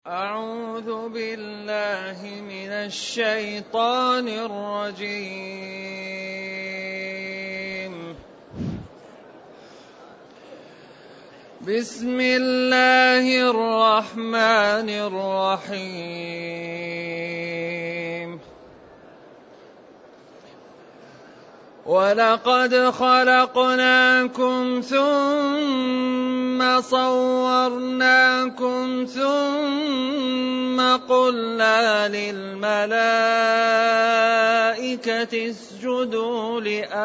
أعوذ بالله من الشيطان الرجيم. بسم الله الرحمن الرحيم. ولقد خلقناكم ثم صورناكم ثم قلنا للملائكة اسجدوا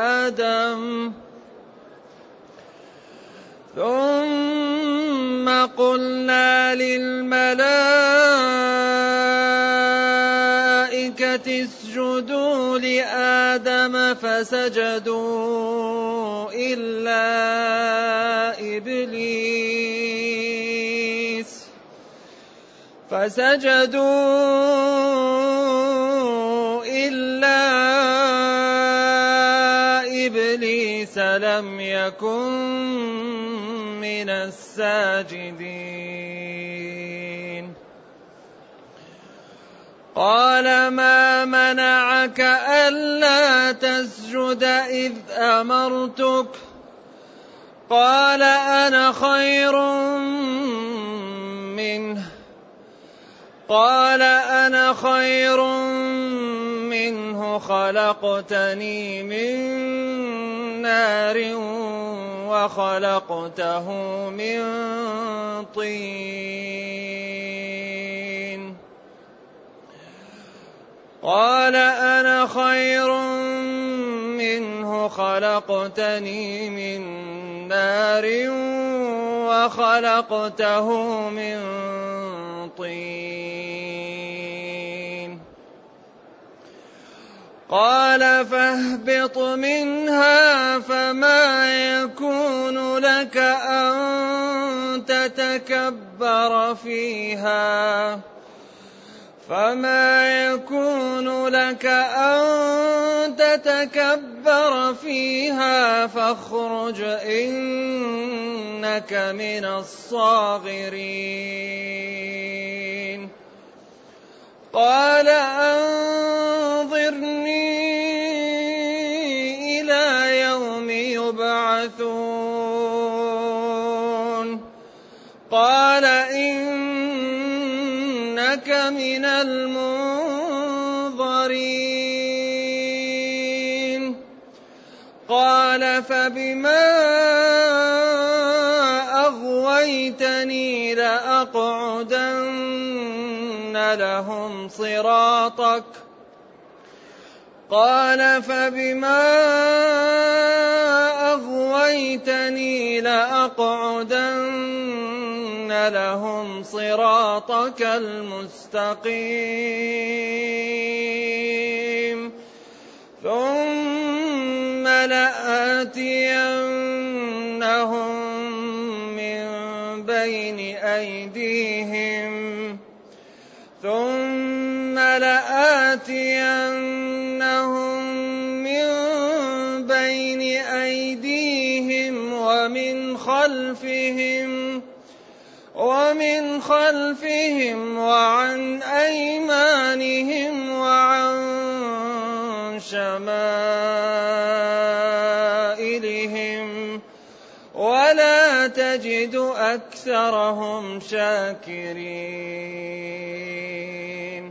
لآدم فسجدوا إلا إبليس لم يكن من الساجدين. قال ما منعك ألا تسجد إذ أمرتك؟ قال أنا خير منه خلقتني من نار وخلقته من طين. قال أنا خير منه خلقتني من نار وخلقته من طين. قال فاهبط منها فما يكون لك أن تتكبر فيها فاخرج إنك من الصاغرين. قال أنظرني إلى يوم يبعثون. قال إنك من المنظرين. قال فبما أغويتني لأقعدن لهم صراطك المستقيم ثم لآتينهم من بين أيديهم ومن خلفهم وعن أيمانهم وعن شمائلهم ولا تجد أكثرهم شاكرين.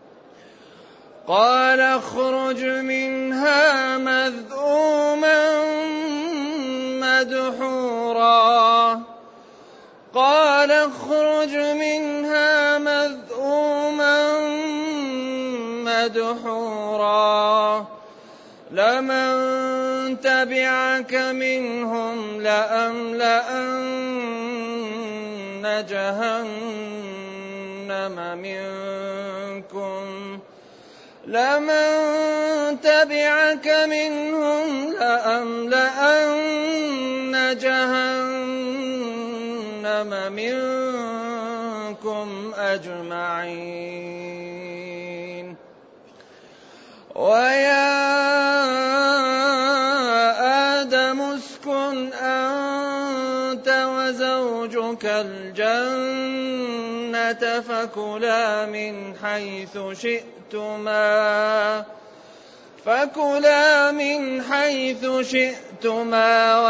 قال اخرج منها مذءوما مدحورا لمن تبعك منهم لأملأن جهنم منكم أجمعين. ويا آدم اسكن أنت وزوجك الجنة فكلا من حيث شئتما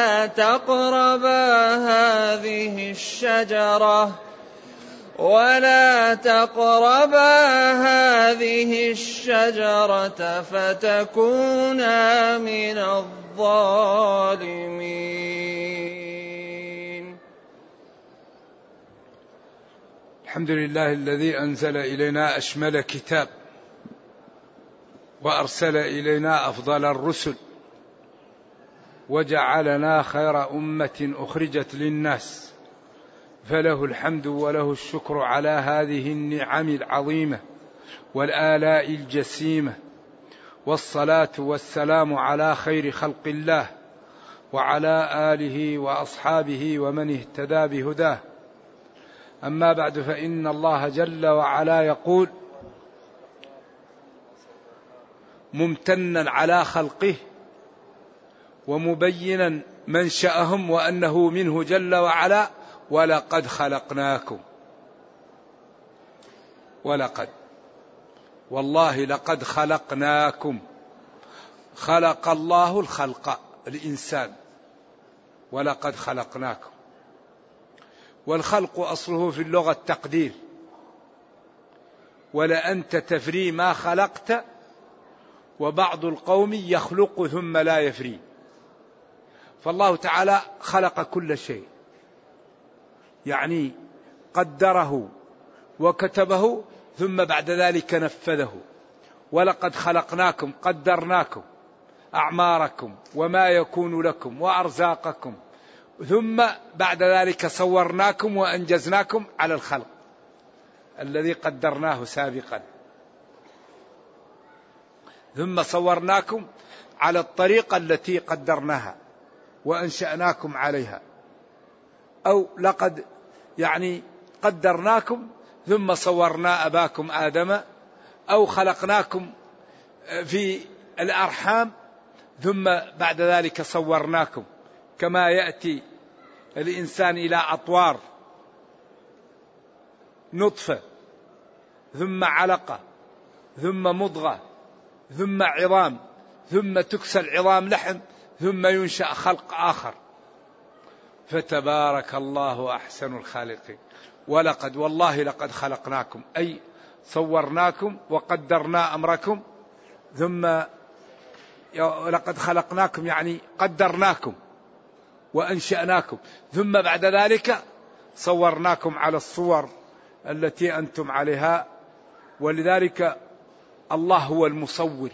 ولا تقربا هذه الشجرة فتكونا من الظالمين. الحمد لله الذي أنزل إلينا أشمل كتاب وأرسل إلينا أفضل الرسل وجعلنا خير أمة أخرجت للناس، فله الحمد وله الشكر على هذه النعم العظيمة والآلاء الجسيمة، والصلاة والسلام على خير خلق الله وعلى آله وأصحابه ومن اهتدى بهداه. أما بعد، فإن الله جل وعلا يقول ممتنا على خلقه ومبينا منشأهم وأنه منه جل وعلا: ولقد خلقناكم. والله لقد خلقناكم. خلق الله الخلق الإنسان، ولقد خلقناكم. والخلق أصله في اللغة التقدير، ولأنت تفري ما خلقت، وبعض القوم يخلق ثم لا يفري. فالله تعالى خلق كل شيء، يعني قدره وكتبه ثم بعد ذلك نفذه. ولقد خلقناكم، قدرناكم أعماركم وما يكون لكم وأرزاقكم، ثم بعد ذلك صورناكم وأنجزناكم على الخلق الذي قدرناه سابقا، ثم صورناكم على الطريقة التي قدرناها وأنشأناكم عليها. أو لقد قدرناكم ثم صورنا أباكم آدم، أو خلقناكم في الأرحام ثم بعد ذلك صورناكم، كما يأتي الإنسان إلى أطوار: نطفة، ثم علقة، ثم مضغة، ثم عظام، ثم تكسى العظام لحم، ثم ينشأ خلق آخر. فتبارك الله أحسن الخالقين. والله لقد خلقناكم، أي صورناكم وقدرنا أمركم. ثم لقد خلقناكم يعني قدرناكم وأنشأناكم، ثم بعد ذلك صورناكم على الصور التي أنتم عليها. ولذلك الله هو المصور،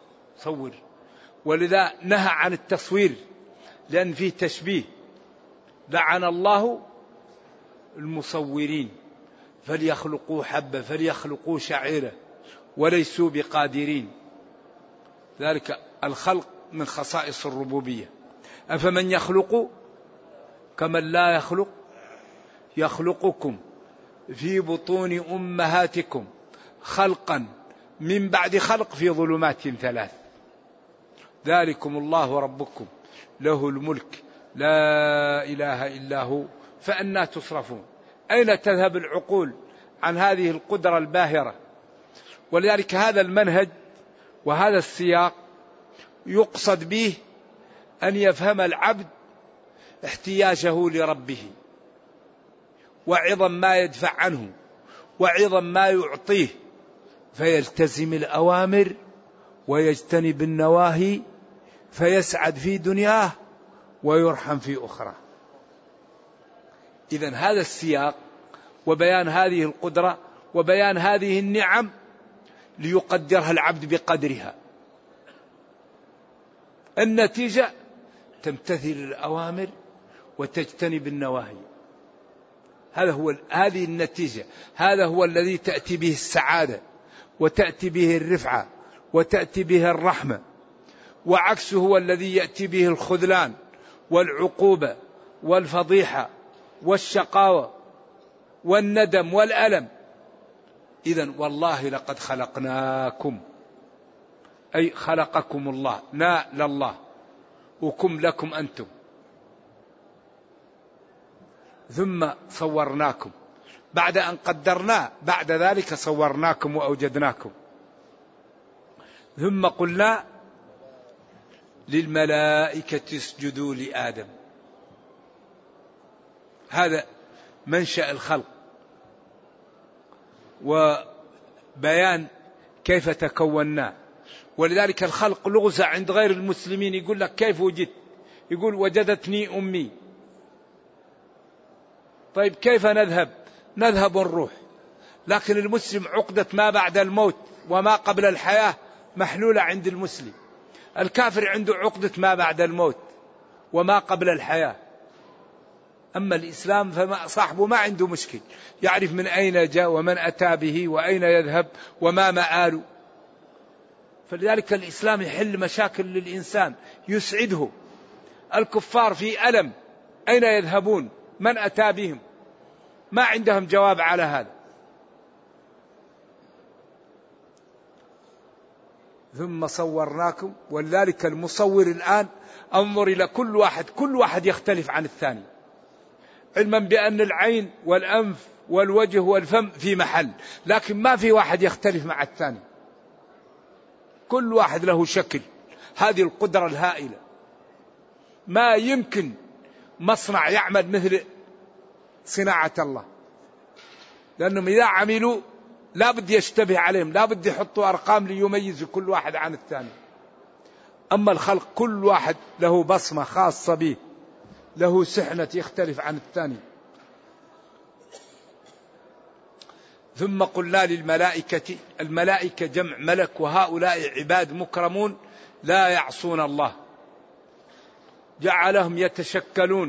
ولذا نهى عن التصوير لأن فيه تشبيه. لعن الله المصورين فليخلقوا حبة فليخلقوا شعيرة وليسوا بقادرين. ذلك الخلق من خصائص الربوبية. أفمن يخلق كمن لا يخلق، يخلقكم في بطون أمهاتكم خلقا من بعد خلق في ظلمات 3. ذلكم الله ربكم له الملك لا إله إلا هو فأنى تصرفون. أين تذهب العقول عن هذه القدرة الباهرة؟ ولذلك هذا المنهج وهذا السياق يقصد به أن يفهم العبد احتياجه لربه، وعظم ما يدفع عنه، وعظم ما يعطيه، فيلتزم الأوامر ويجتنب النواهي، فيسعد في دنياه ويرحم في أخرى. إذن هذا السياق وبيان هذه القدرة وبيان هذه النعم ليقدرها العبد بقدرها. النتيجة تمتثل الأوامر وتجتنب النواهي. هذه النتيجة، هذا هو الذي تأتي به السعادة وتأتي به الرفعة وتأتي به الرحمة. وعكسه هو الذي يأتي به الخذلان والعقوبة والفضيحة والشقاوة والندم والألم. إذن والله لقد خلقناكم، أي خلقكم الله، لله وكم لكم أنتم. ثم صورناكم، بعد أن قدرنا بعد ذلك صورناكم وأوجدناكم. ثم قلنا للملائكة اسجدوا لآدم. هذا منشأ الخلق وبيان كيف تكونا. ولذلك الخلق لغزة عند غير المسلمين، يقول لك كيف وجدت؟ يقول وجدتني أمي. طيب كيف نذهب ونروح؟ لكن المسلم عقدة ما بعد الموت وما قبل الحياة محلولة عند المسلم. الكافر عنده عقدة ما بعد الموت وما قبل الحياة. أما الإسلام فصاحبه ما عنده مشكل، يعرف من أين جاء ومن أتى به وأين يذهب وما مآله. فلذلك الإسلام يحل مشاكل للإنسان، يسعده. الكفار في ألم، أين يذهبون؟ من أتى بهم؟ ما عندهم جواب على هذا. ثم صورناكم. ولذلك المصور الآن انظر إلى كل واحد يختلف عن الثاني، علما بأن العين والأنف والوجه والفم في محل، لكن ما في واحد يختلف مع الثاني، كل واحد له شكل. هذه القدرة الهائلة. ما يمكن مصنع يعمل مثل صناعة الله، لأنهم إذا عملوا لا بد يشتبه عليهم، لا بد يحطوا أرقام ليميزوا كل واحد عن الثاني. أما الخلق كل واحد له بصمة خاصة به، له سحنة يختلف عن الثاني. ثم قلنا للملائكة، الملائكة جمع ملك، وهؤلاء عباد مكرمون لا يعصون الله، جعلهم يتشكلون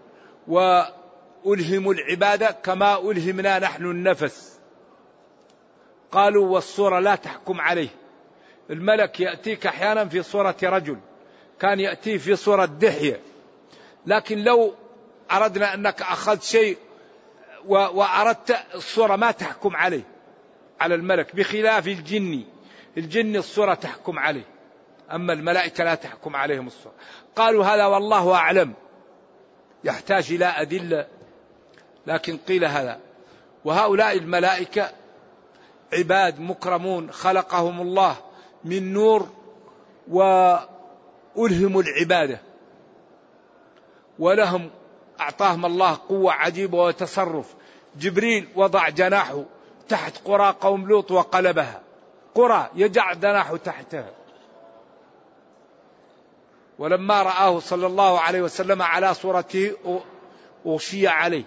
وألهموا العبادة كما ألهمنا نحن النفس. قالوا والصورة لا تحكم عليه. الملك يأتيك أحيانا في صورة رجل، كان يأتي في صورة دحية، لكن لو أردنا أنك أخذت شيء وأردت الصورة ما تحكم عليه على الملك، بخلاف الجن الصورة تحكم عليه، أما الملائكة لا تحكم عليهم الصورة. قالوا هذا والله أعلم، يحتاج إلى أدلة، لكن قيل هذا. وهؤلاء الملائكة عباد مكرمون خلقهم الله من نور وألهموا العبادة، ولهم أعطاهم الله قوة عجيبة وتصرف. جبريل وضع جناحه تحت قرى قوم لوط وقلبها، قرى يجعل جناحه تحتها. ولما رآه صلى الله عليه وسلم على صورته أغشي عليه.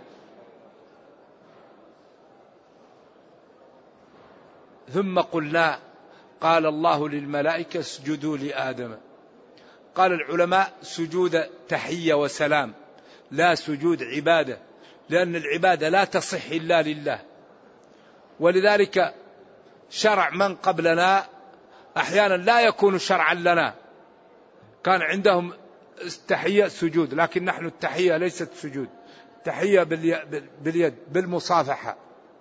ثم قلنا، قال الله للملائكة اسجدوا لآدم. قال العلماء سجود تحية وسلام، لا سجود عبادة، لأن العبادة لا تصح إلا لله. ولذلك شرع من قبلنا أحيانا لا يكون شرعا لنا، كان عندهم التحية سجود، لكن نحن التحية ليست سجود، تحية باليد بالمصافحة.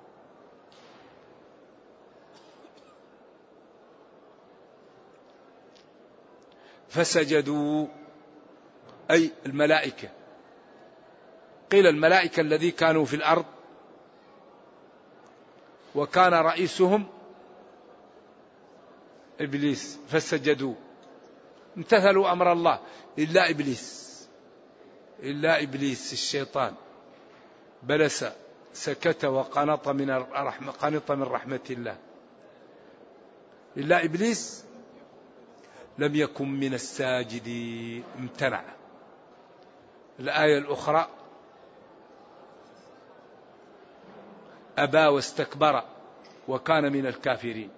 فسجدوا أي الملائكة. قيل الملائكة الذي كانوا في الأرض وكان رئيسهم إبليس، فسجدوا امتثلوا أمر الله إلا إبليس الشيطان بلس سكت وقنط من رحمة الله. إلا إبليس لم يكن من الساجدين، امتنع. الآية الأخرى أبى واستكبر وكان من الكافرين.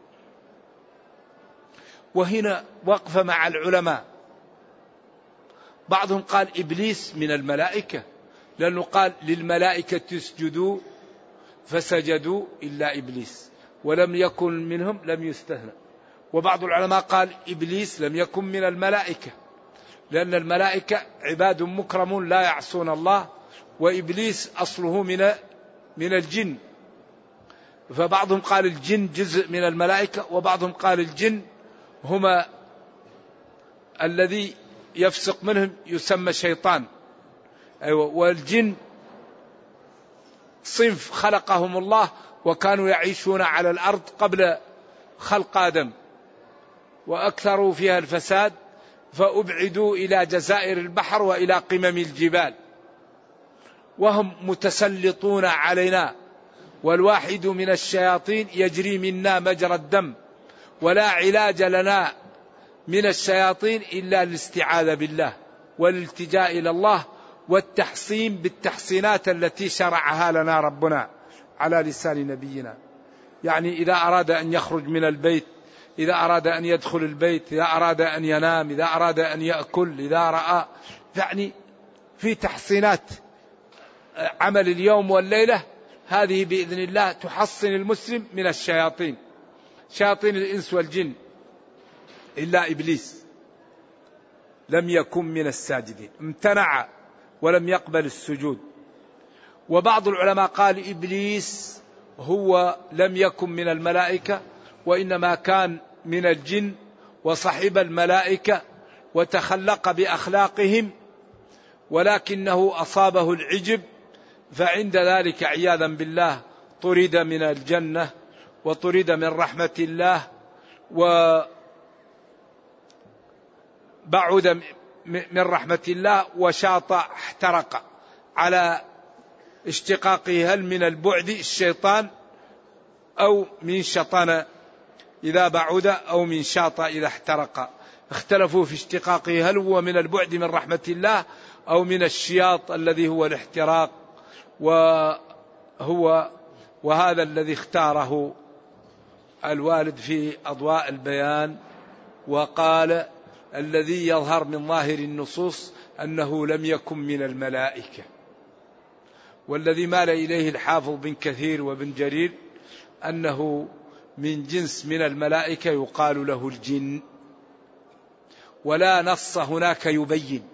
وهنا وقفة مع العلماء، بعضهم قال إبليس من الملائكة، لأنه قال للملائكة اسجدوا فسجدوا إلا إبليس، ولم يكن منهم لم يستثنى. وبعض العلماء قال إبليس لم يكن من الملائكة، لأن الملائكة عباد مكرمون لا يعصون الله، وإبليس أصله من الجن. فبعضهم قال الجن جزء من الملائكة، وبعضهم قال الجن هما الذي يفسق منهم يسمى شيطان. أيوة، والجن صنف خلقهم الله وكانوا يعيشون على الأرض قبل خلق آدم، وأكثروا فيها الفساد فأبعدوا إلى جزائر البحر وإلى قمم الجبال، وهم متسلطون علينا، والواحد من الشياطين يجري منا مجرى الدم، ولا علاج لنا من الشياطين إلا الاستعاذة بالله والالتجاء إلى الله والتحصين بالتحصينات التي شرعها لنا ربنا على لسان نبينا. يعني إذا أراد أن يخرج من البيت، إذا أراد أن يدخل البيت، إذا أراد أن ينام، إذا أراد أن يأكل، إذا رأى، يعني في تحصينات عمل اليوم والليلة، هذه بإذن الله تحصن المسلم من الشياطين، شياطين الإنس والجن، إلا إبليس لم يكن من الساجدين، امتنع ولم يقبل السجود. وبعض العلماء قال إبليس هو لم يكن من الملائكة، وإنما كان من الجن وصحب الملائكة وتخلق بأخلاقهم، ولكنه أصابه العجب، فعند ذلك عياذا بالله طرد من الجنة وطرد من رحمة الله وبعد من رحمة الله وشاط، احترق على اشتقاقه، هل من البعد الشيطان أو من شطن إذا بعد أو من شاط إذا احترق. اختلفوا في اشتقاقه، هل هو من البعد من رحمة الله أو من الشياط الذي هو الاحتراق، وهذا الذي اختاره الوالد في أضواء البيان، وقال الذي يظهر من ظاهر النصوص أنه لم يكن من الملائكة، والذي مال إليه الحافظ بن كثير وابن جرير أنه من جنس من الملائكة يقال له الجن، ولا نص هناك يبين.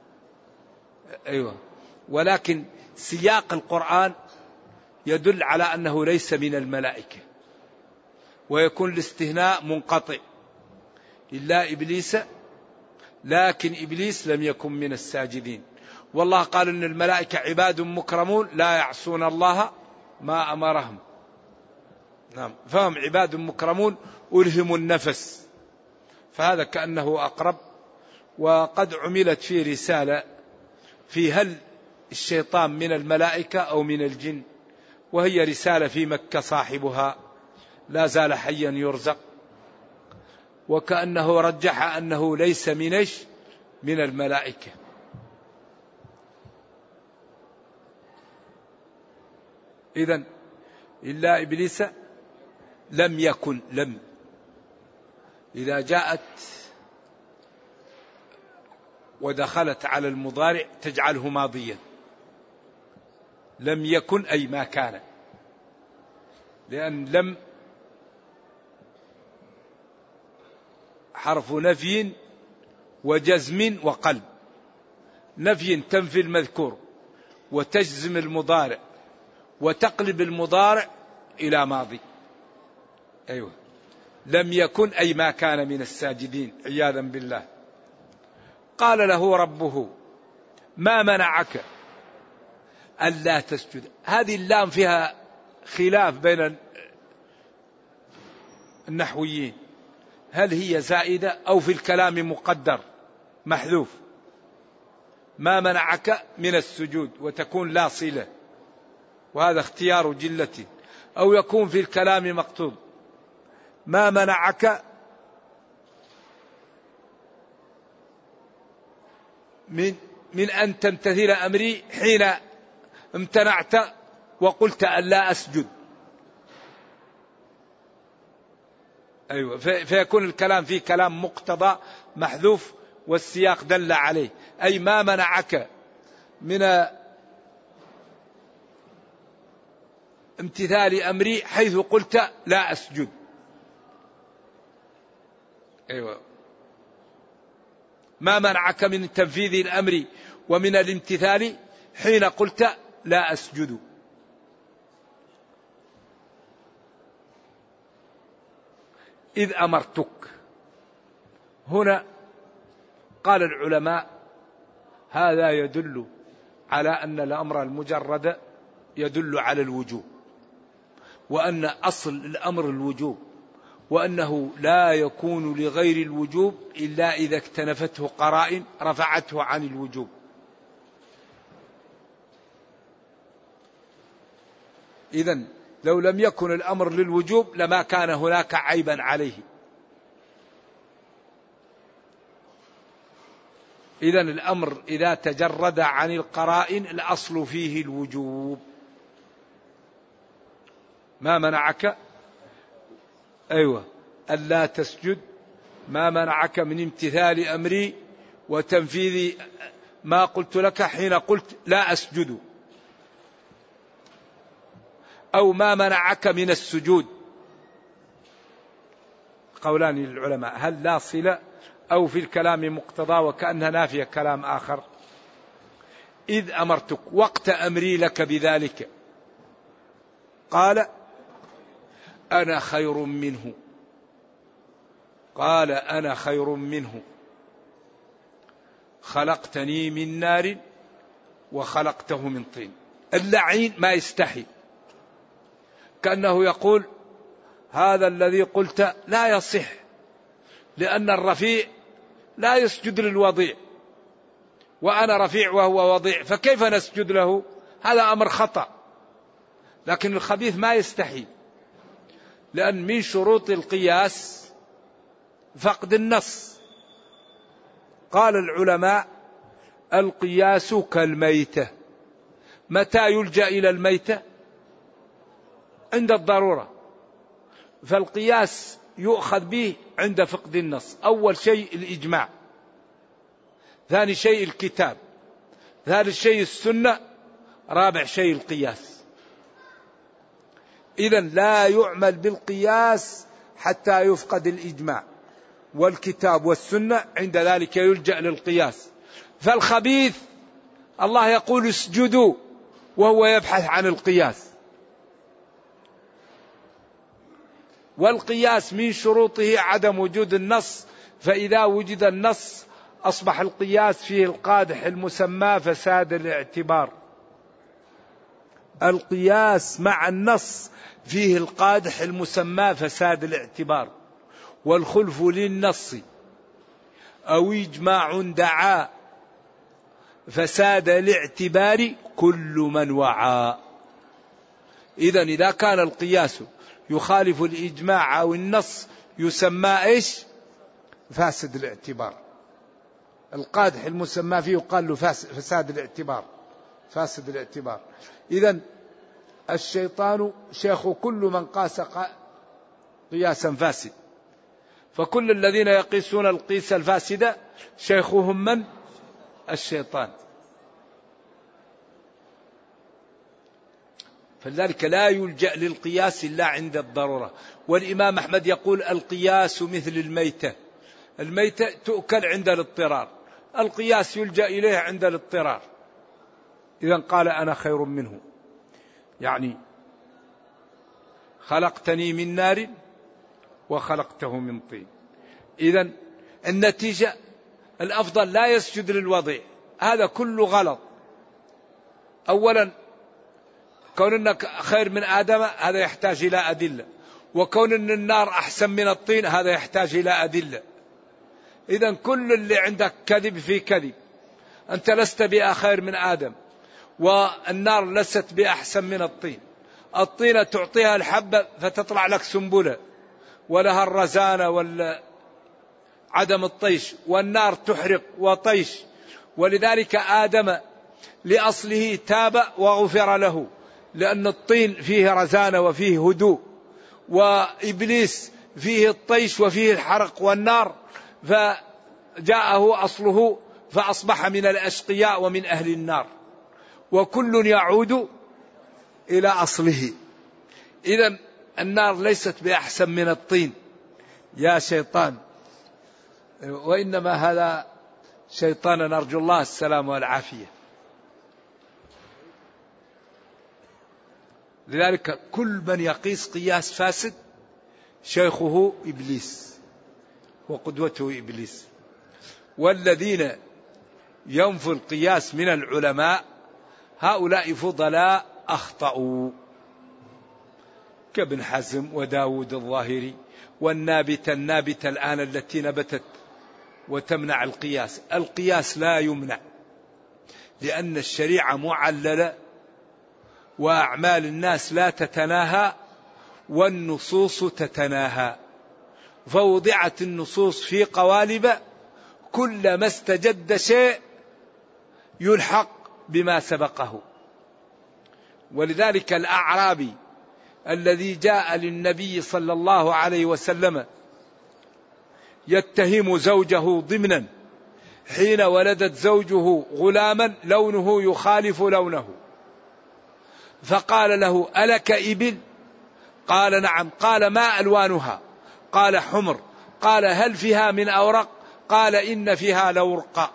ولكن سياق القرآن يدل على أنه ليس من الملائكة، ويكون الاستثناء منقطع إلا إبليس، لكن إبليس لم يكن من الساجدين. والله قال إن الملائكة عباد مكرمون لا يعصون الله ما أمرهم. نعم، فهم عباد مكرمون ألهموا النفس، فهذا كأنه أقرب. وقد عملت في رسالة في هل الشيطان من الملائكة أو من الجن، وهي رسالة في مكة صاحبها لا زال حيا يرزق، وكأنه رجح أنه ليس من الملائكة. إذن إلا إبليس لم يكن، لم إذا جاءت ودخلت على المضارع تجعله ماضيا، لم يكن أي ما كان، لأن لم حرف نفي وجزم وقلب. نفي تنفي المذكور وتجزم المضارع وتقلب المضارع إلى ماضي. أيوة، لم يكن أي ما كان من الساجدين عياذا بالله. قال له ربه ما منعك ألا تسجد. هذه اللام فيها خلاف بين النحويين، هل هي زائدة أو في الكلام مقدر محذوف. ما منعك من السجود وتكون لا صلة، وهذا اختيار جلة، أو يكون في الكلام مقصود. ما منعك من أن تمتثل أمري حين امتنعت وقلت أن لا أسجد. أيوة، فيكون الكلام فيه كلام مقتضى محذوف والسياق دل عليه، أي ما منعك من امتثال أمري حيث قلت لا أسجد. أيوة، ما منعك من تنفيذ الأمر ومن الامتثال حين قلت لا أسجد. إذ أمرتك. هنا قال العلماء هذا يدل على أن الأمر المجرد يدل على الوجوب، وأن أصل الأمر الوجوب، وأنه لا يكون لغير الوجوب إلا إذا اكتنفته قرائن رفعته عن الوجوب. إذن لو لم يكن الأمر للوجوب لما كان هناك عيبا عليه. إذن الأمر إذا تجرد عن القرائن الأصل فيه الوجوب. ما منعك ألا تسجد، ما منعك من امتثال أمري وتنفيذ ما قلت لك حين قلت لا أسجد، أو ما منعك من السجود. قولان للعلماء، هل لا صلة أو في الكلام مقتضى وكأنها نافية كلام آخر. إذ أمرتك وقت أمري لك بذلك، قال أنا خير منه، قال أنا خير منه، خلقتني من نار وخلقته من طين. اللعين ما يستحي، كأنه يقول هذا الذي قلت لا يصح، لأن الرفيع لا يسجد للوضيع، وأنا رفيع وهو وضيع، فكيف نسجد له؟ هذا أمر خطأ. لكن الخبيث ما يستحي، لأن من شروط القياس فقد النص. قال العلماء القياس كالميتة. متى يلجأ إلى الميتة؟ عند الضرورة. فالقياس يؤخذ به عند فقد النص. أول شيء الإجماع، ثاني شيء الكتاب، ثالث شيء السنة، رابع شيء القياس. إذن لا يعمل بالقياس حتى يفقد الإجماع والكتاب والسنة، عند ذلك يلجأ للقياس. فالخبيث الله يقول اسجدوا وهو يبحث عن القياس. والقياس من شروطه عدم وجود النص، فإذا وجد النص أصبح القياس فيه القادح المسمى فساد الاعتبار. القياس مع النص فيه القادح المسمى فساد الاعتبار. والخلف للنص أو إجماع دعا فساد الاعتبار كل من وعى. إذن إذا كان القياس يخالف الإجماع أو النص يسمى إيش؟ فاسد الاعتبار. القادح المسمى فيه يقال له فساد الاعتبار، فاسد الاعتبار. إذن الشيطان شيخ كل من قاس قياسا فاسد، فكل الذين يقيسون القياس الفاسد شيخهم من؟ الشيطان. فلذلك لا يلجأ للقياس إلا عند الضرورة. والإمام أحمد يقول القياس مثل الميتة، الميتة تؤكل عند الاضطرار، القياس يلجأ إليه عند الاضطرار. إذن قال أنا خير منه، يعني خلقتني من نار وخلقته من طين. إذن النتيجة الأفضل لا يسجد للوضيع، هذا كله غلط. أولا كون أنك خير من آدم هذا يحتاج إلى أدلة، وكون أن النار أحسن من الطين هذا يحتاج إلى أدلة. إذن كل اللي عندك كذب في كذب. أنت لست بأخير من آدم، والنار لست بأحسن من الطين. الطينة تعطيها الحبة فتطلع لك سنبلة ولها الرزانة عدم الطيش، والنار تحرق وطيش. ولذلك آدم لأصله تاب وغفر له، لأن الطين فيه رزانة وفيه هدوء، وإبليس فيه الطيش وفيه الحرق والنار، فجاءه أصله فأصبح من الأشقياء ومن أهل النار، وكل يعود إلى أصله. إذن النار ليست بأحسن من الطين يا شيطان، وإنما هذا شيطان نرجو الله السلام والعافية. لذلك كل من يقيس قياس فاسد شيخه إبليس وقدوته إبليس. والذين ينفوا القياس من العلماء هؤلاء فضلاء أخطأوا كابن حزم وداود الظاهري والنابتة الآن التي نبتت وتمنع القياس. القياس لا يمنع لأن الشريعة معللة وأعمال الناس لا تتناهى والنصوص تتناهى، فوضعت النصوص في قوالب كلما استجد شيء يلحق بما سبقه. ولذلك الأعرابي الذي جاء للنبي صلى الله عليه وسلم يتهم زوجه ضمنا حين ولدت زوجه غلاما لونه يخالف لونه، فقال له: ألك إبل؟ قال: نعم. قال: ما ألوانها؟ قال: حمر. قال: هل فيها من أورق؟ قال: إن فيها لورقا.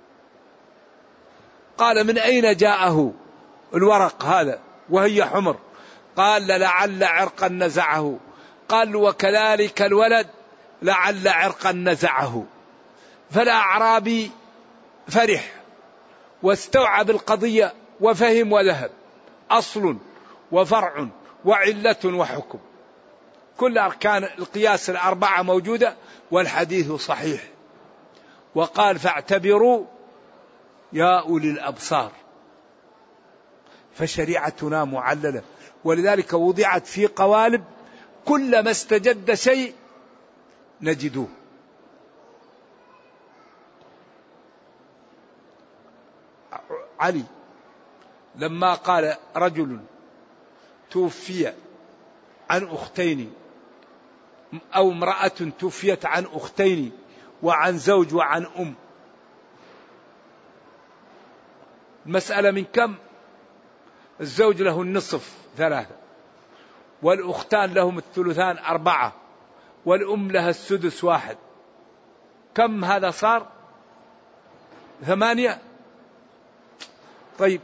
قال: من أين جاءه الورق هذا وهي حمر؟ قال: لعل عرقا نزعه. قال: وكذلك الولد لعل عرقا نزعه. فالأعرابي فرح واستوعب القضية وفهم وذهب، أصل وفرع وعلة وحكم، كل أركان القياس الأربعة موجودة والحديث صحيح. وقال: فاعتبروا يا أولي الأبصار. فشريعتنا معللة، ولذلك وضعت في قوالب كلما استجد شيء نجدوه. علي لما قال رجل توفي عن أختين أو امرأة توفيت عن أختين وعن زوج وعن أم، المسألة من كم؟ الزوج له النصف 3، والأختان لهم الثلثان 4، والأم لها السدس 1. كم هذا صار؟ 8. طيب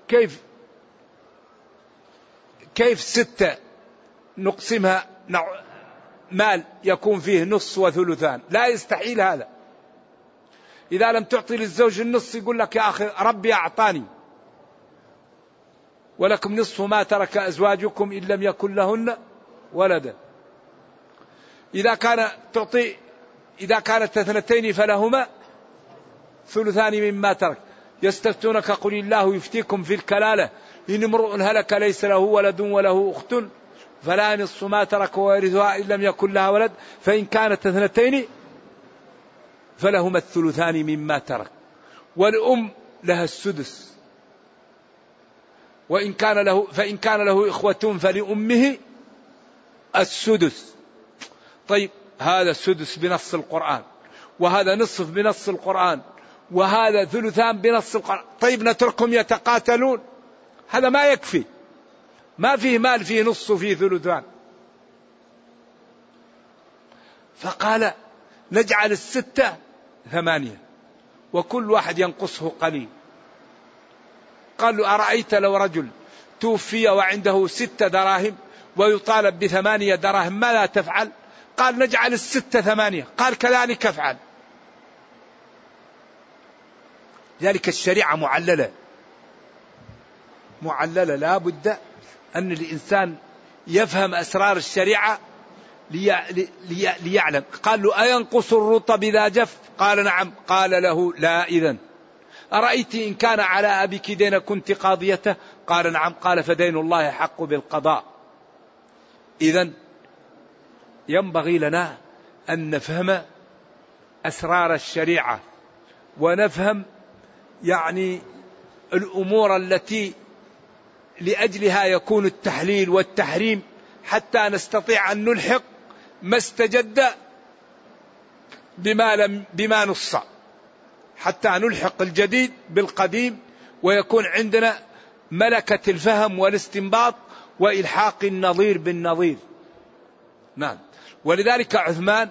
كيف 6 نقسمها مال يكون فيه نص وثلثان؟ لا يستحيل هذا. إذا لم تعطي للزوج النص يقول لك: يا أخي ربي أعطاني، ولكم نصف ما ترك أزواجكم إن لم يكن لهن ولدا. إذا كانت 2 فلهما ثلثان مما ترك. يستفتونك قل الله يفتيكم في الكلالة إن امرؤ هلك ليس له ولد وله أخت فلا نصف ما ترك ويرثها إن لم يكن لها ولد فإن كانت 2 فلهما الثلثان مما ترك، والأم لها السدس، فإن كان له إخوة فلأمه السدس. طيب هذا السدس بنص القرآن، وهذا نصف بنص القرآن، وهذا ثلثان بنص القرآن. طيب نتركهم يتقاتلون؟ هذا ما يكفي، ما فيه مال فيه نص وفيه ثلثان. فقال: نجعل 6 8 وكل واحد ينقصه قليل. قالوا: أرأيت لو رجل توفي وعنده 6 دراهم ويطالب ب8 دراهم ماذا تفعل؟ قال: نجعل 6 8. قال: كذلك افعل. ذلك الشريعة معللة، لا بد أن الإنسان يفهم أسرار الشريعة ليعلم. قال له: أينقص الرطب إذا جف؟ قال: نعم. قال له: لا. إذن أرأيت إن كان على أبيك دين كنت قاضيته؟ قال: نعم. قال: فدين الله حق بالقضاء. إذن ينبغي لنا أن نفهم أسرار الشريعة ونفهم الأمور التي لأجلها يكون التحليل والتحريم، حتى نستطيع أن نلحق ما استجد بما نص، حتى نلحق الجديد بالقديم ويكون عندنا ملكة الفهم والاستنباط وإلحاق النظير بالنظير. نعم. ولذلك عثمان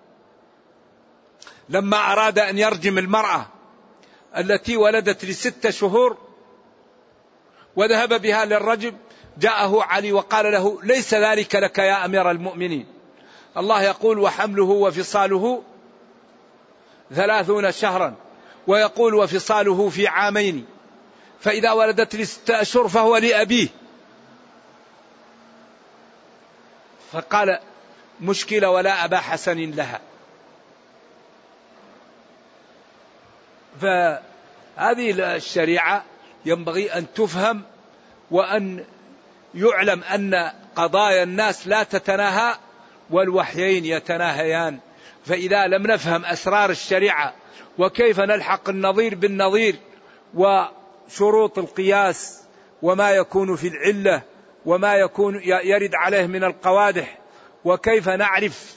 لما أراد أن يرجم المرأة التي ولدت ل6 شهور وذهب بها للرجم، جاءه علي وقال له: ليس ذلك لك يا أمير المؤمنين، الله يقول: وحمله وفصاله 30 شهرا، ويقول: وفصاله في 2 عام، فإذا ولدت ل6 أشهر فهو لأبيه فقال مشكلة ولا أبا حسن لها. فهذه الشريعة ينبغي أن تفهم وأن يعلم أن قضايا الناس لا تتناهى والوحيين يتناهيان. فإذا لم نفهم أسرار الشريعة وكيف نلحق النظير بالنظير وشروط القياس وما يكون في العلة وما يكون يرد عليه من القوادح وكيف نعرف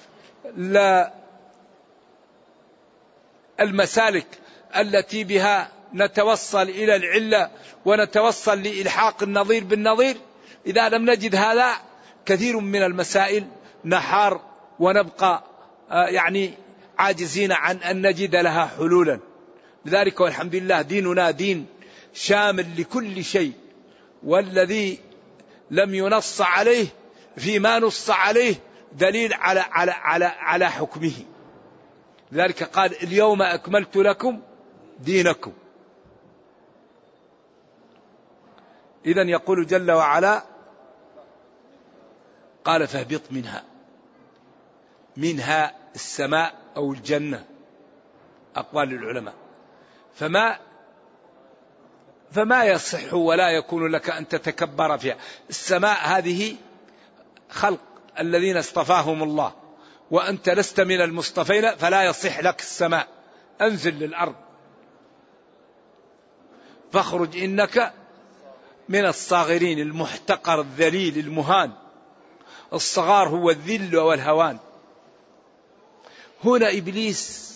المسالك التي بها نتوصل إلى العلة ونتوصل لإلحاق النظير بالنظير، إذا لم نجد هذا كثير من المسائل نحار ونبقى يعني عاجزين عن أن نجد لها حلولا. لذلك والحمد لله ديننا دين شامل لكل شيء، والذي لم ينص عليه فيما نص عليه دليل على حكمه. لذلك قال اليوم أكملت لكم دينكم. إذن يقول جل وعلا قال فاهبط منها السماء أو الجنة، أقوال العلماء. فما يصح ولا يكون لك أن تتكبر فيها. السماء هذه خلق الذين اصطفاهم الله، وأنت لست من المصطفين فلا يصح لك السماء. أنزل للأرض فاخرج إنك من الصاغرين، المحتقر الذليل المهان. الصغار هو الذل والهوان. هنا إبليس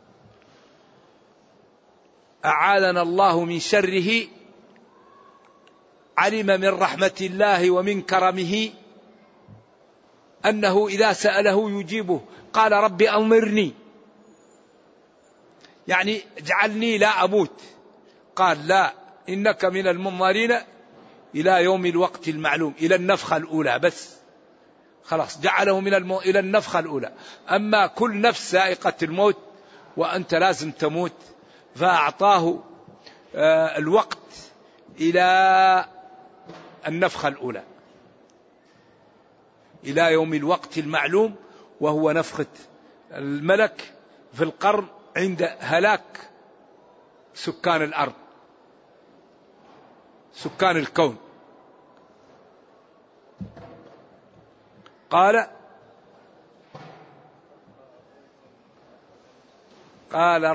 أعاذنا الله من شره، علم من رحمة الله ومن كرمه أنه إذا سأله يجيبه. قال رب أنظرني، يعني اجعلني لا أموت. قال لا، إنك من المنظرين إلى يوم الوقت المعلوم، إلى النفخة الأولى بس، خلاص جعله إلى النفخة الأولى. أما كل نفس سائقة الموت وأنت لازم تموت، فأعطاه الوقت إلى النفخة الأولى، إلى يوم الوقت المعلوم، وهو نفخة الملك في القرن عند هلاك سكان الأرض، سكان الكون. قال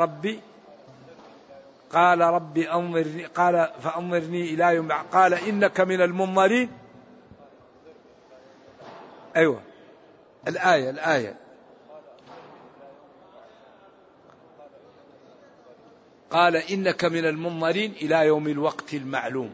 ربي أنظرني، قال فأنظرني إلى يوم، قال إنك من المنظرين. أيوة الآية قال إنك من المنظرين إلى يوم الوقت المعلوم.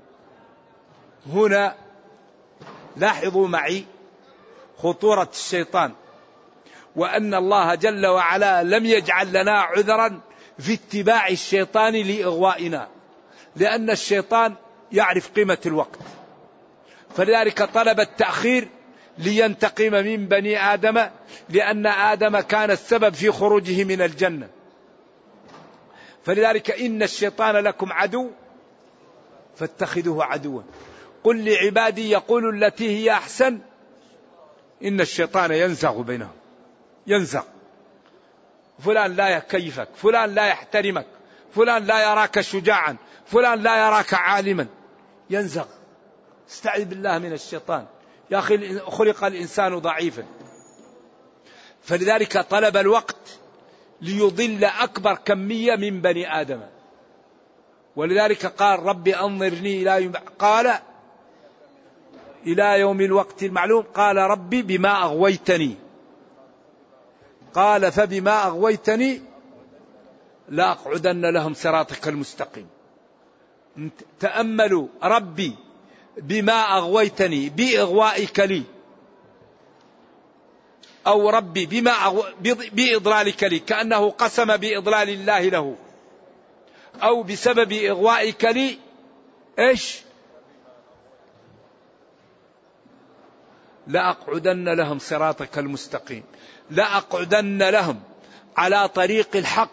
هنا لاحظوا معي خطورة الشيطان، وأن الله جل وعلا لم يجعل لنا عذرا في اتباع الشيطان لإغوائنا، لأن الشيطان يعرف قيمة الوقت، فلذلك طلب التأخير لينتقم من بني آدم، لأن آدم كان السبب في خروجه من الجنة. فلذلك إن الشيطان لكم عدو فاتخذوه عدوا. قل لعبادي يقولوا التي هي أحسن إن الشيطان ينزغ بينهم. ينزغ، فلان لا يكيفك، فلان لا يحترمك، فلان لا يراك شجاعا، فلان لا يراك عالما، ينزغ. استعذ بالله من الشيطان يا أخي، خلق الإنسان ضعيفا. فلذلك طلب الوقت ليضل أكبر كمية من بني آدم. ولذلك قال ربي أنظرني إلى يوم الوقت المعلوم. قال ربي بما أغويتني، قال فبما أغويتني لأقعدن لهم صراطك المستقيم. تأملوا ربي بما أغويتني بإغوائك لي، أو ربي بإضلالك لي، كأنه قسم بإضلال الله له، أو بسبب إغوائك لي إيش؟ لأقعدن لهم صراطك المستقيم. لأقعدن لهم على طريق الحق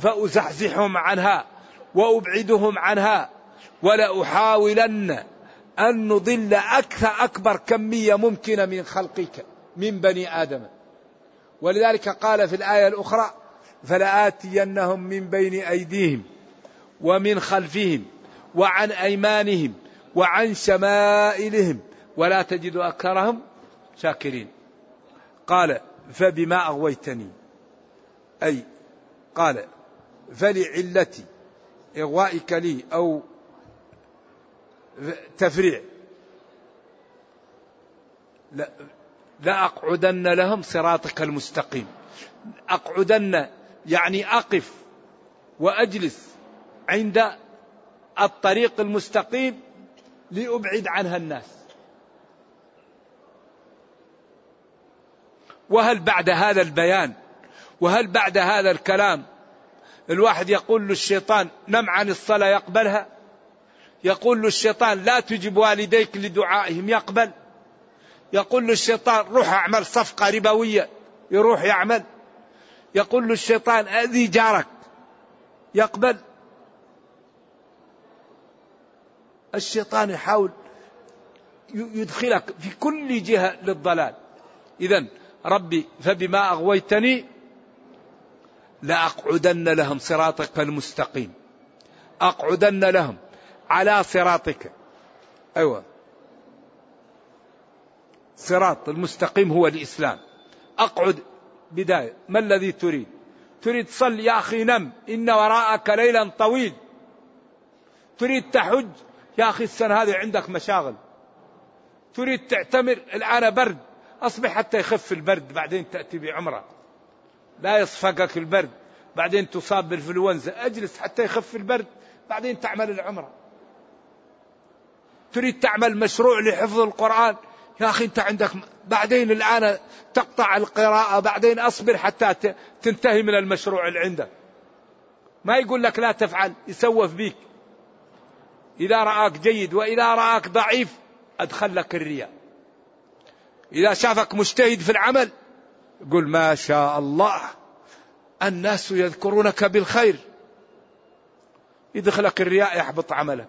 فأزحزحهم عنها وأبعدهم عنها، ولا أحاولن أن نضل أكبر كمية ممكنة من خلقك من بني آدم. ولذلك قال في الآية الأخرى فلآتينهم من بين أيديهم ومن خلفهم وعن أيمانهم وعن شمائلهم ولا تجد أكثرهم شاكرين. قال فبما أغويتني، أي قال فلعلة إغوائك لي أو تفريع لأقعدن لهم صراطك المستقيم. أقعدن يعني أقف وأجلس عند الطريق المستقيم لأبعد عنها الناس. وهل بعد هذا البيان وهل بعد هذا الكلام الواحد يقول للشيطان نم عن الصلاة يقبلها؟ يقول للشيطان لا تجب والديك لدعائهم يقبل؟ يقول للشيطان روح اعمل صفقة ربوية يروح يعمل؟ يقول للشيطان أذي جارك يقبل؟ الشيطان يحاول يدخلك في كل جهة للضلال. إذن ربي فبما أغويتني لأقعدن لهم صراطك المستقيم. أقعدن لهم على صراطك. أيوة، صراط المستقيم هو الإسلام. أقعد بداية، ما الذي تريد؟ تريد تصلي يا أخي نم إن وراءك ليلا طويل. تريد تحج يا أخي السنة هذه عندك مشاغل. تريد تعتمر الآن برد أصبح حتى يخف البرد بعدين تأتي بعمرة لا يصفقك البرد بعدين تصاب بالإنفلونزا أجلس حتى يخف البرد بعدين تعمل العمرة. تريد تعمل مشروع لحفظ القرآن يا أخي أنت عندك بعدين الآن تقطع القراءة بعدين أصبر حتى تنتهي من المشروع اللي عندك. ما يقول لك لا تفعل، يسوف بيك. إذا رآك جيد وإذا رآك ضعيف أدخل لك الرياء. إذا شافك مجتهد في العمل يقول ما شاء الله الناس يذكرونك بالخير، يدخلك الرياء يحبط عملك.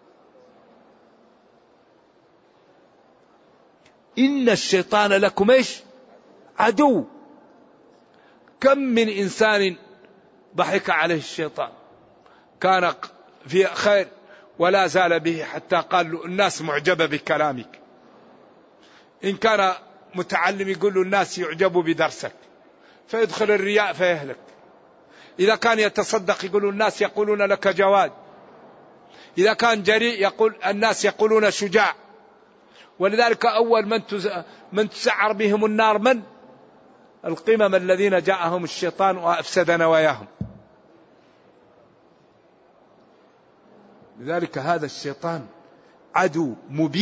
إن الشيطان لكم إيش؟ عدو. كم من إنسان ضحك عليه الشيطان كان في خير ولا زال به حتى قال له الناس معجبة بكلامك. إن كان متعلم يقول له الناس يعجبوا بدرسك فيدخل الرياء فيهلك. إذا كان يتصدق يقول الناس يقولون لك جواد. إذا كان جريء يقول الناس يقولون شجاع. ولذلك أول من تسعر بهم النار من؟ القمم الذين جاءهم الشيطان وأفسد نواياهم. لذلك هذا الشيطان عدو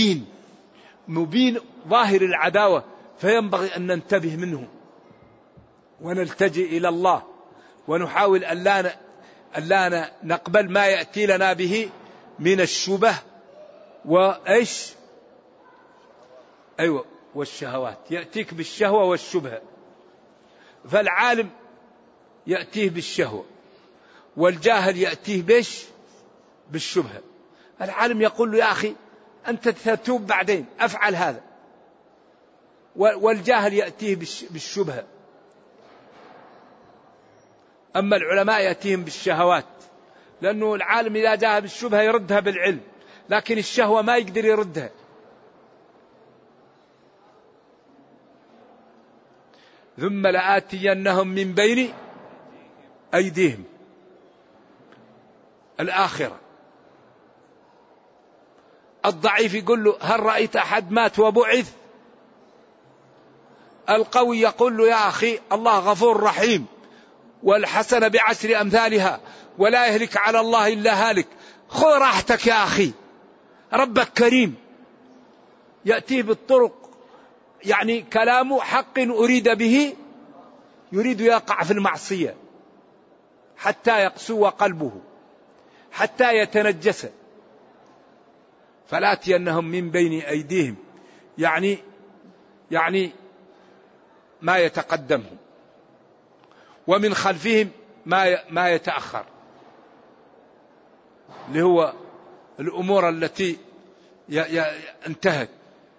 مبين ظاهر العداوة، فينبغي أن ننتبه منه ونلتجئ إلى الله ونحاول أن لا نقبل ما يأتي لنا به من الشبه وإيش؟ أيوة، والشهوات. يأتيك بالشهوة والشبهة. فالعالم يأتيه بالشهوة والجاهل يأتيه بيش؟ بالشبهة. العالم يقول له يا أخي أنت تتوب بعدين أفعل هذا، والجاهل يأتيه بالشبهة. أما العلماء يأتيهم بالشهوات، لأنه العالم إذا جاء بالشبهة يردها بالعلم، لكن الشهوة ما يقدر يردها. ثم لآتينهم من بين أيديهم. الآخرة. الضعيف يقول له هل رأيت أحد مات وبعث؟ القوي يقول له يا أخي الله غفور رحيم والحسنة بعشر أمثالها ولا يهلك على الله إلا هالك. خذ راحتك يا أخي، ربك كريم. يأتيه بالطرق، يعني كلام حق أريد به، يريد يقع في المعصية حتى يقسو قلبه حتى يتنجس. فلآتينهم من بين أيديهم يعني ما يتقدمهم، ومن خلفهم ما يتأخر، اللي هو الأمور التي انتهت.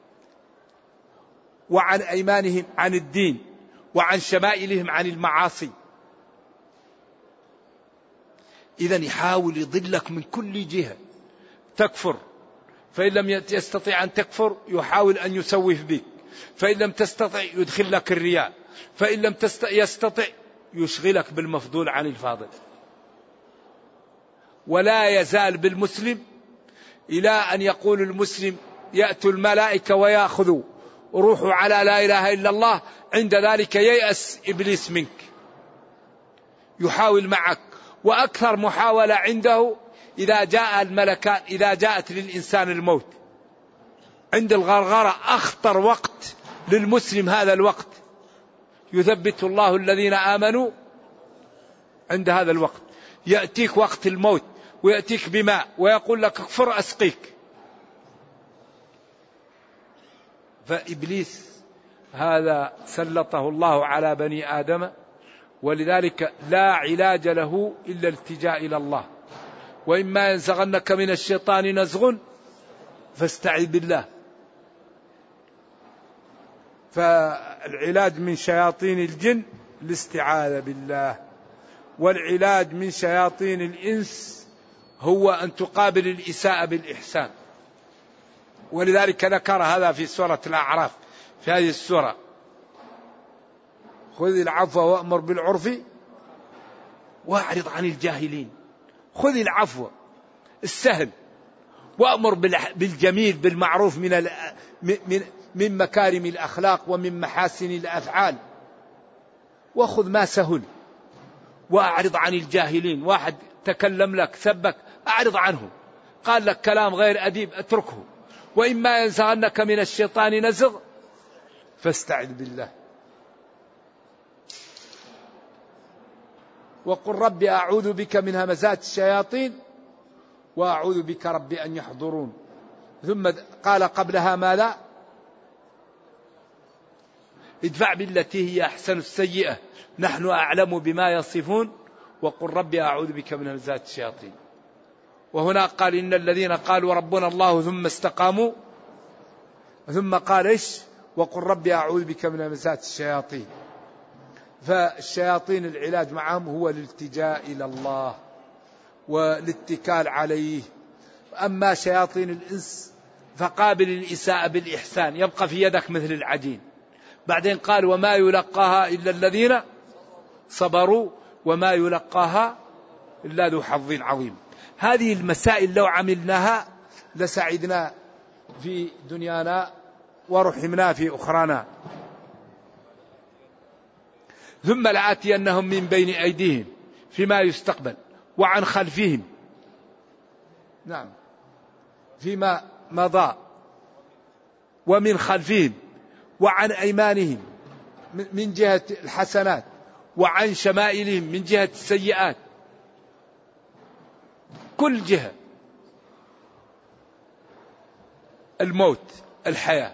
وعن أيمانهم عن الدين، وعن شمائلهم عن المعاصي. إذن يحاول يضلك من كل جهة. تكفر، فإن لم يستطيع أن تكفر يحاول أن يسوف بك، فإن لم تستطع يدخل لك الرياء، فإن لم يستطع يشغلك بالمفضول عن الفاضل. ولا يزال بالمسلم إلى أن يقول المسلم يأتوا الملائكة ويأخذوا روحه على لا إله إلا الله، عند ذلك ييأس إبليس منك، يحاول معك. وأكثر محاولة عنده إذا جاء الملكان، إذا جاءت للإنسان الموت عند الغرغرة، أخطر وقت للمسلم هذا الوقت، يثبت الله الذين آمنوا عند هذا الوقت. يأتيك وقت الموت ويأتيك بماء ويقول لك اكفر أسقيك. فإبليس هذا سلطه الله على بني آدم، ولذلك لا علاج له إلا الالتجاء إلى الله. وإما ينزغنك من الشيطان نزغ فاستعذ بالله. فالعلاج من شياطين الجن الاستعاذة بالله، والعلاج من شياطين الإنس هو أن تقابل الإساءة بالإحسان. ولذلك ذكر هذا في سورة الأعراف في هذه السورة: خذ العفو وأمر بالعرف وأعرض عن الجاهلين. خذ العفو السهل، وأمر بالجميل بالمعروف من مكارم الأخلاق ومن محاسن الأفعال، وخذ ما سهل. وأعرض عن الجاهلين، واحد تكلم لك سبك أعرض عنه، قال لك كلام غير أديب اتركه. وإما ينزغنك من الشيطان نزغ فاستعذ بالله. وقل رب أعوذ بك من همزات الشياطين وأعوذ بك رب أن يحضرون. ثم قال قبلها ماذا؟ ادفع بالتي هي أحسن السيئة نحن أعلم بما يصفون وقل رب أعوذ بك من همزات الشياطين. وهنا قال إن الذين قالوا ربنا الله ثم استقاموا، ثم قال إيش؟ وقل رب أعوذ بك من همزات الشياطين. فالشياطين العلاج معهم هو الالتجاء إلى الله والاتكال عليه. أما شياطين الإنس فقابل الإساءة بالإحسان، يبقى في يدك مثل العجين. بعدين قال وما يلقاها إلا الذين صبروا وما يلقاها إلا ذو حظ عظيم. هذه المسائل لو عملناها لسعدنا في دنيانا ورحمنا في أخرانا. ثم لآتينهم من بين أيديهم فيما يستقبل وعن خلفهم، نعم فيما مضى، ومن خلفهم وعن أيمانهم من جهة الحسنات، وعن شمائلهم من جهة السيئات. كل جهة، الموت، الحياة،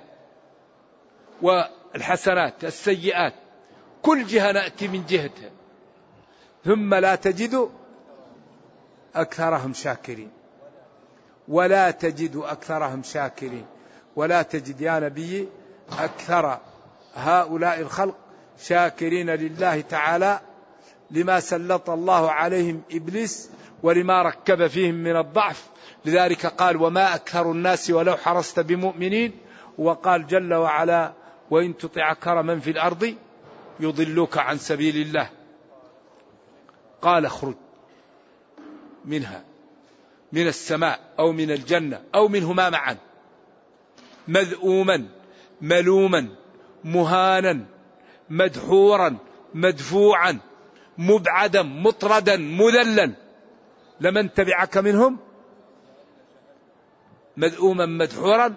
والحسنات، السيئات، كل جهة نأتي من جهتها. ثم لا تجد أكثرهم شاكرين، ولا تجد أكثرهم شاكرين. ولا تجد يا نبي أكثر هؤلاء الخلق شاكرين لله تعالى لما سلط الله عليهم إبليس ولما ركب فيهم من الضعف. لذلك قال وما أكثر الناس ولو حرصت بمؤمنين. وقال جل وعلا وإن تطع أكثر من في الأرض يضلوك عن سبيل الله. قال اخرج منها، من السماء أو من الجنة أو منهما معا، مذءوما ملوما مهانا مدحورا مدفوعا مبعدا مطردا مذلا لمن تبعك منهم. مذءوما مدحورا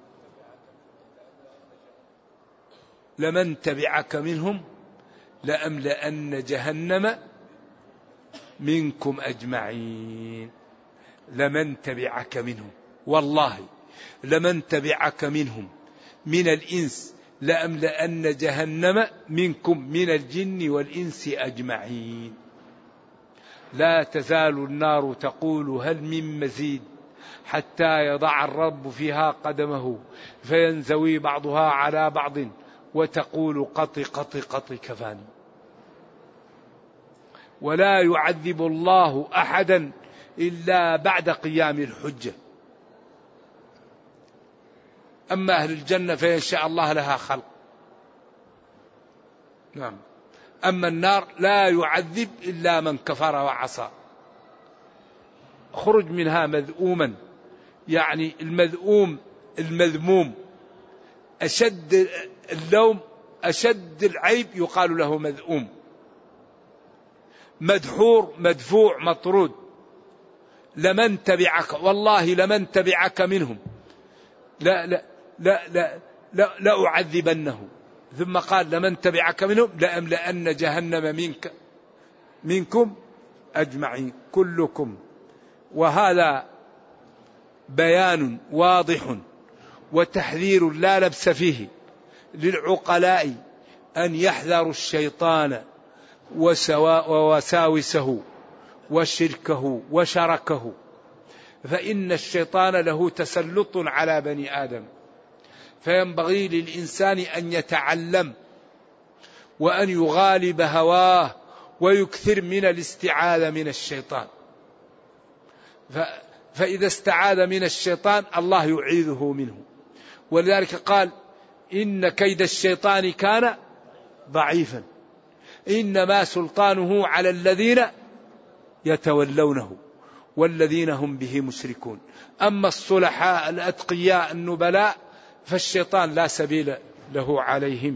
لمن تبعك منهم لأملأن جهنم منكم أجمعين. لمن تبعك منهم، والله لمن تبعك منهم من الإنس لأملأن جهنم منكم من الجن والإنس أجمعين. لا تزال النار تقول هل من مزيد حتى يضع الرب فيها قدمه فينزوي بعضها على بعض وتقول قط قط قط كفاني. ولا يعذب الله أحدا إلا بعد قيام الحجة. أما أهل الجنة فإن شاء الله لها خلق. نعم. أما النار لا يعذب إلا من كفر وعصى. خرج منها مذءوما، يعني المذءوم المذموم أشد اللوم أشد العيب يقال له مذءوم. مدحور مدفوع مطرود. لمن تبعك والله لمن تبعك منهم لا لا لا لا لا, لا أعذبنه. ثم قال لمن تبعك منهم لأملأن جهنم منكم أجمعين كلكم. وهذا بيان واضح وتحذير لا لبس فيه للعقلاء أن يحذروا الشيطان ووساوسه وشركه وشركه، فإن الشيطان له تسلط على بني آدم، فينبغي للإنسان أن يتعلم وأن يغالب هواه ويكثر من الاستعاذة من الشيطان. فإذا استعاذ من الشيطان الله يعيذه منه. ولذلك قال إن كيد الشيطان كان ضعيفا إنما سلطانه على الذين يتولونه والذين هم به مشركون. أما الصلحاء الأتقياء النبلاء فالشيطان لا سبيل له عليهم.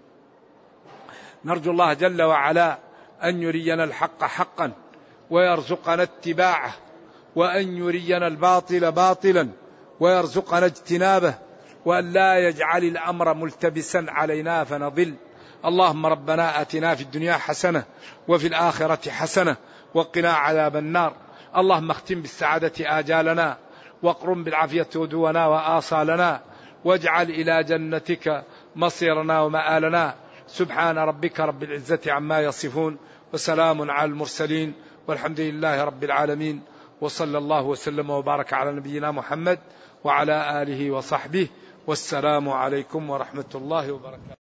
نرجو الله جل وعلا أن يرينا الحق حقا ويرزقنا اتباعه، وأن يرينا الباطل باطلا ويرزقنا اجتنابه، وأن لا يجعل الأمر ملتبسا علينا فنضل. اللهم ربنا آتنا في الدنيا حسنة وفي الآخرة حسنة وقنا عذاب النار. اللهم اختم بالسعادة آجالنا واقرم بالعافية ودونا وآصالنا، واجعل إلى جنتك مصيرنا ومآلنا. سبحان ربك رب العزة عما يصفون وسلام على المرسلين والحمد لله رب العالمين، وصلى الله وسلم وبارك على نبينا محمد وعلى آله وصحبه، والسلام عليكم ورحمة الله وبركاته.